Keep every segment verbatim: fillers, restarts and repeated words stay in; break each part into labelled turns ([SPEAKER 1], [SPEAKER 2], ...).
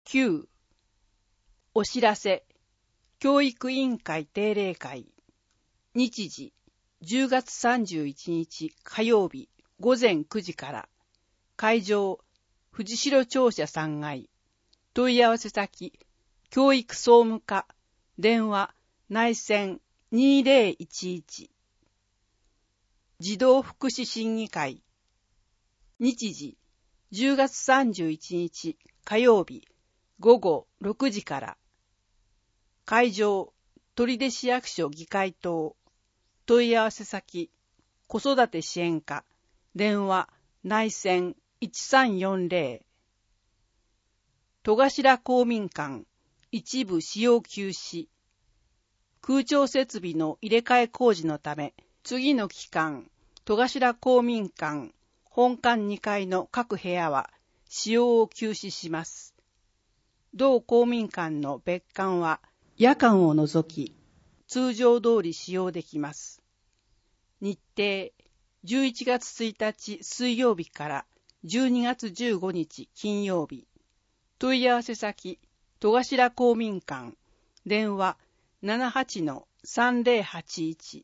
[SPEAKER 1] きゅう. お知らせ。教育委員会定例会。日時、じゅうがつさんじゅういちにち火曜日ごぜんくじから。会場、藤代庁舎さんがい。問い合わせ先、教育総務課。電話、内線にせんじゅういち。児童福祉審議会。日時、じゅうがつさんじゅういちにち火曜日ごごろくじから。会場、取手市役所議会棟。問い合わせ先、子育て支援課。電話、内線いちさんよんぜろ。戸頭公民館、一部使用休止。空調設備の入れ替え工事のため、次の期間、戸頭公民館、本館にかいの各部屋は使用を休止します。同公民館の別館は夜間を除き、通常通り使用できます。日程、じゅういちがつついたち水曜日からじゅうにがつじゅうごにち金曜日。問い合わせ先、戸頭公民館、電話 ななはちのさんぜろはちいち。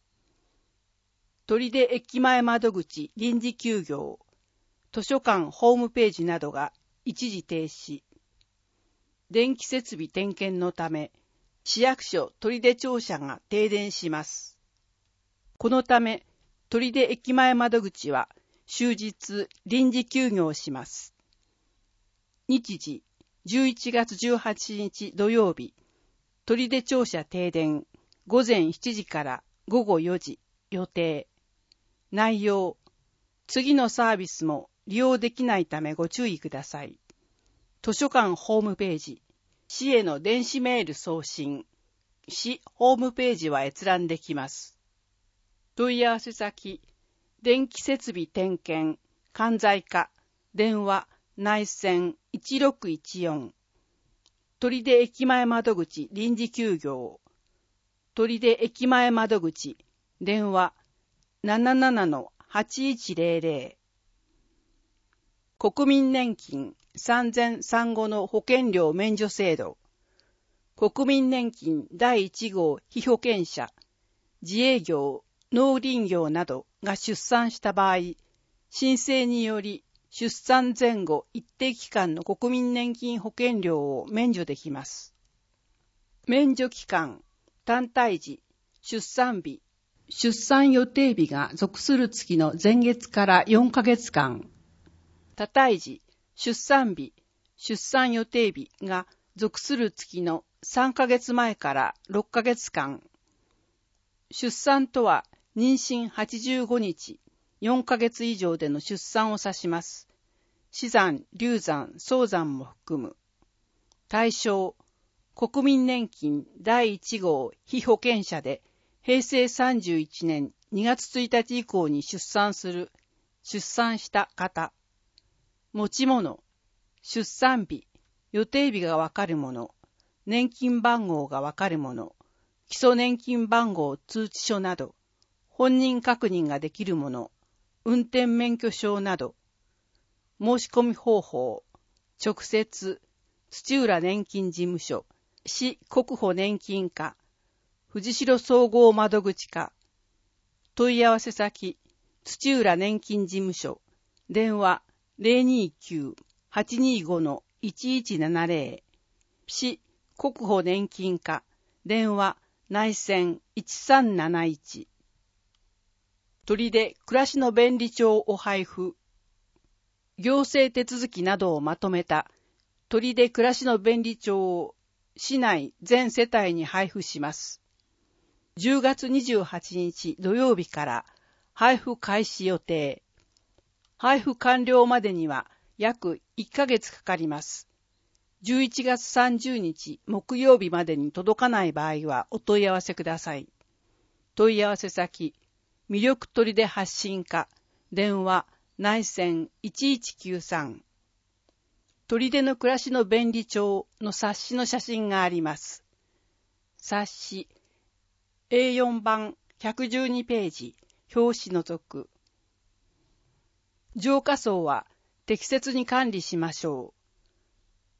[SPEAKER 1] 取手駅前窓口臨時休業。図書館ホームページなどが一時停止。電気設備点検のため、市役所取手庁舎が停電します。このため、取手駅前窓口は終日臨時休業します。日時、じゅういちがつじゅうはちにち土曜日、取手庁舎停電、ごぜんしちじからごごよじ予定。内容、次のサービスも利用できないためご注意ください。図書館ホームページ、市への電子メール送信、市ホームページは閲覧できます。問い合わせ先、電気設備点検、管財課、電話、内線いちろくいちよん。取手駅前窓口臨時休業。取手駅前窓口、電話、ななななのはちいちぜろぜろ。国民年金産前産後の保険料免除制度。国民年金だいいちごう被保険者、自営業、農林業などが出産した場合、申請により出産前後一定期間の国民年金保険料を免除できます。免除期間、単体時、出産日、出産予定日が属する月の前月からよんかげつかん。多胎時、出産日、出産予定日が属する月のさんかげつまえからろっかげつかん。出産とは妊娠はちじゅうごにち、よんかげつ以上での出産を指します。死産、流産、早産も含む。対象、国民年金だいいちごう被保険者で、へいせいさんじゅういちねんにがつついたち以降に出産する、出産した方。持ち物、出産日、予定日がわかるもの、年金番号がわかるもの、基礎年金番号通知書など、本人確認ができるもの、運転免許証など、申し込み方法、直接、土浦年金事務所、市国保年金課、藤代総合窓口課、問い合わせ先、土浦年金事務所、電話 ゼロにきゅう はちにご いちいちななぜろ、市国保年金課、電話内線いちさんなないち。取手暮らしの便利帳を配布。行政手続きなどをまとめた取手暮らしの便利帳を市内全世帯に配布します。じゅうがつにじゅうはちにち土曜日から配布開始予定。配布完了までには約いっかげつかかります。じゅういちがつさんじゅうにち木曜日までに届かない場合はお問い合わせください。問い合わせ先、魅力取手発信課、電話、内線いちいちきゅうさん。取手の暮らしの便利帳の冊子の写真があります。冊子、エーよん 版ひゃくじゅうにページ、表紙除く。浄化槽は適切に管理しましょう。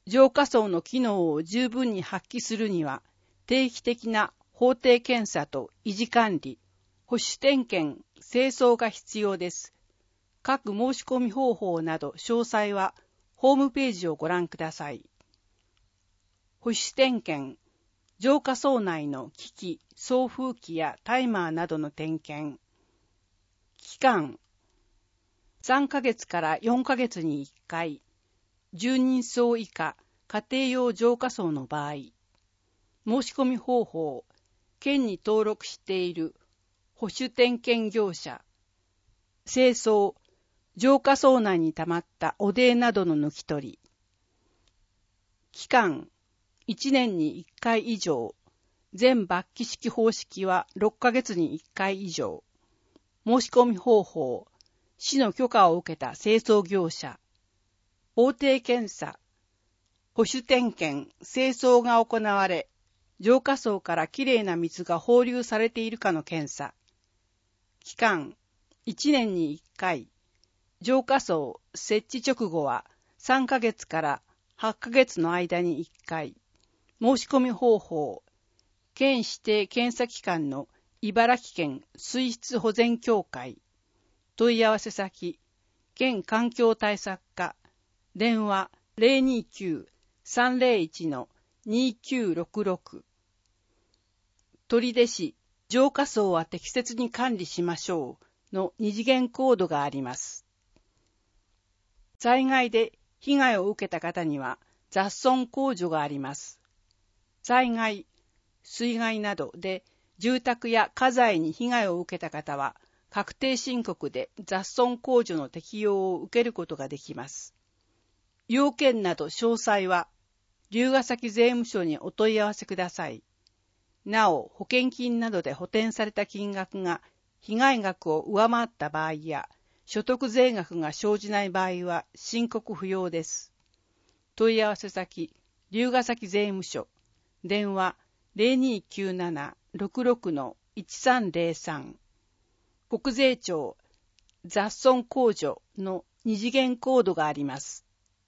[SPEAKER 1] 浄化槽の機能を十分に発揮するには、定期的な法定検査と維持管理、保守点検、清掃が必要です。各申し込み方法など詳細はホームページをご覧ください。保守点検、浄化槽内の機器、送風機やタイマーなどの点検。期間、さんかげつからよんかげつにいっかい、じゅうにんそう以下、家庭用浄化槽の場合。申し込み方法、県に登録している保守点検業者、清掃、浄化槽内に溜まった汚泥などの抜き取り。期間、いちねんにいっかい以上、全抜気式方式はろっかげつにいっかい以上。申し込み方法、市の許可を受けた清掃業者、法定検査、保守点検、清掃が行われ、浄化槽からきれいな水が放流されているかの検査。期間、いちねんにいっかい。浄化槽設置直後はさんかげつからはっかげつの間にいっかい。申し込み方法、県指定検査機関の茨城県水質保全協会。問い合わせ先、県環境対策課。電話 ゼロにきゅう さんゼロいち にきゅうろくろく。取手市、浄化槽は適切に管理しましょうの二次元コードがあります。災害で被害を受けた方には雑損控除があります。災害、水害などで住宅や家財に被害を受けた方は確定申告で雑損控除の適用を受けることができます。要件など詳細は龍ケ崎税務署にお問い合わせください。なお、保険金などで補填された金額が被害額を上回った場合や所得税額が生じない場合は申告不要です。問い合わせ先、龍ケ崎税務署。電話 ゼロにきゅうなな ろくろく いちさんゼロさん。国税庁雑損控除の二次元コードがあります。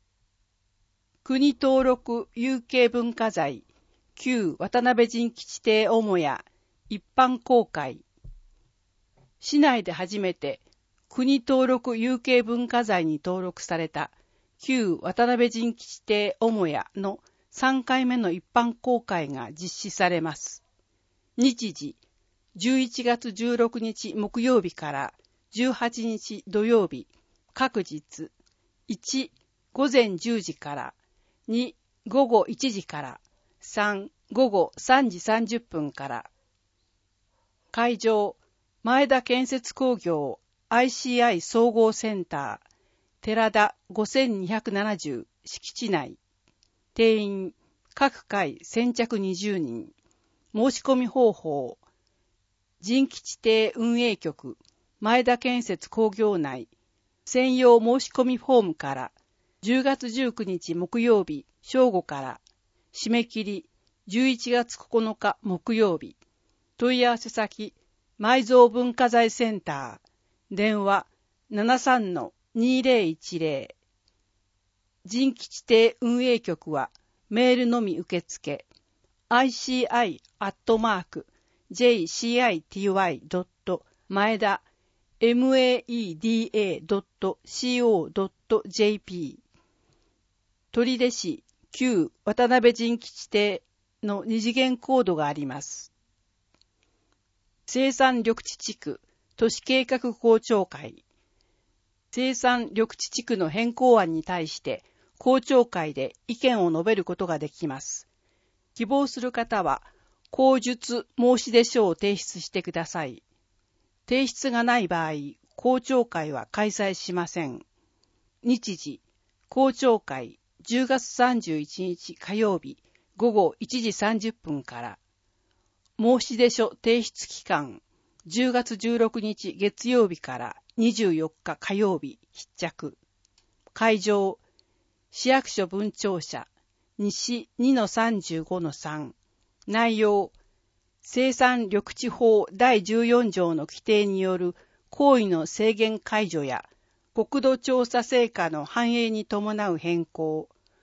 [SPEAKER 1] 国登録有形文化財、旧渡辺人吉邸母屋一般公開。市内で初めて国登録有形文化財に登録された旧渡辺人吉邸母屋のさんかいめの一般公開が実施されます。日時、じゅういちがつじゅうろくにち木曜日からじゅうはちにち土曜日、各日、いち、午前じゅうじから、に、午後いちじから、さん、午後さんじさんじゅっぷんから。会場、前田建設工業 アイシーアイ 総合センター、寺田ごせんにひゃくななじゅう敷地内。定員、各回先着にじゅうにん。申し込み方法、人吉邸運営局、前田建設工業内、専用申し込みフォームから、じゅうがつじゅうくにち木曜日正午から、締め切りじゅういちがつここのか木曜日。問い合わせ先、埋蔵文化財センター、電話 ななさんのにゼロいちゼロ。人吉邸運営局はメールのみ受付、アイシーアイ アットマーク ジェイシーアイティーワイ ドット 前田 メーダ ドット コー ドット ジェーピー。取手市旧渡辺人吉邸の二次元コードがあります。生産緑地地区都市計画公聴会。生産緑地地区の変更案に対して公聴会で意見を述べることができます。希望する方は口述申出書を提出してください。提出がない場合、公聴会は開催しません。日時、公聴会じゅうがつさんじゅういちにち火曜日午後いちじさんじゅっぷんから。申出書提出期間、じゅうがつじゅうろくにち月曜日からにじゅうよっか火曜日必着。会場、市役所分庁舎、西 にのさんじゅうごのさん。内容、生産緑地法だいじゅうよんじょうの規定による行為の制限解除や国土調査成果の反映に伴う変更、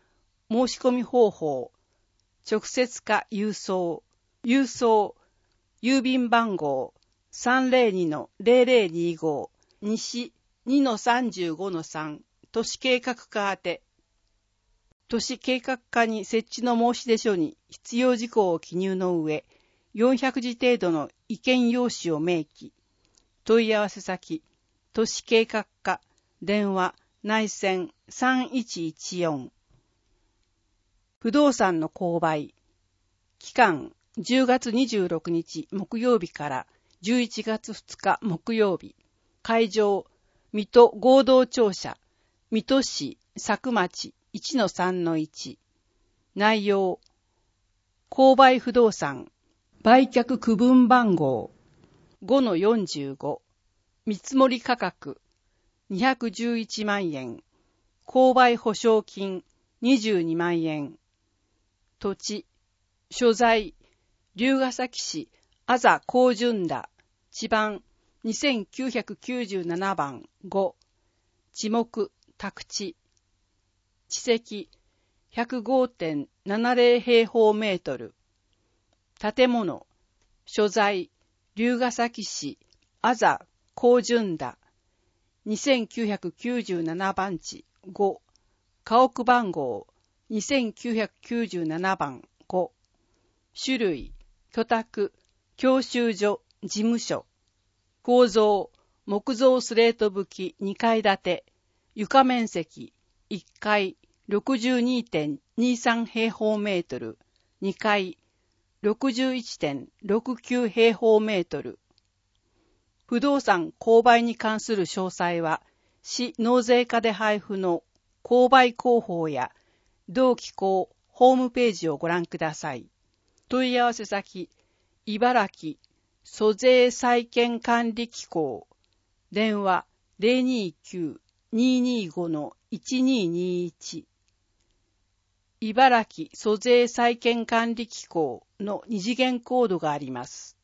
[SPEAKER 1] 申し込み方法、直接か郵送、郵送、郵便番号 さんぜろにのぜろぜろにご 西 にのさんじゅうごのさん 都市計画課宛て。都市計画課に設置の申し出書に必要事項を記入の上、よんひゃくじ程度の意見用紙を明記。問い合わせ先、都市計画課、電話、内線さんいちいちよん。不動産の購買。期間、じゅうがつにじゅうろくにち木曜日からじゅういちがつふつか木曜日。会場、水戸合同庁舎、水戸市佐久町 いちのさんのいち。内容、購買不動産、売却区分番号 ごのよんじゅうご。見積もり価格にひゃくじゅういちまんえん。購買保証金にじゅうにまんえん。土地、所在、龍ケ崎市あざ高順田、地番にせんきゅうひゃくきゅうじゅうななばんご。地目、宅地。地積 ひゃくごてんななぜろ 平方メートル。建物、所在、龍ケ崎市あざ高順田、にせんきゅうひゃくきゅうじゅうななばん地ご。家屋番号にせんきゅうひゃくきゅうじゅうななばんご。種類、居宅、教習所、事務所。構造、木造スレート葺きにかい建て。床面積、いっかい ろくじゅうにてんにさん 平方メートル。にかい ろくじゅういちてんろくきゅう 平方メートル。不動産購買に関する詳細は、市納税課で配布の購買広報や同機構ホームページをご覧ください。問い合わせ先、茨城租税債権管理機構、電話 ゼロにきゅう にーにーご のいちにーにーいち。茨城租税債権管理機構の二次元コードがあります。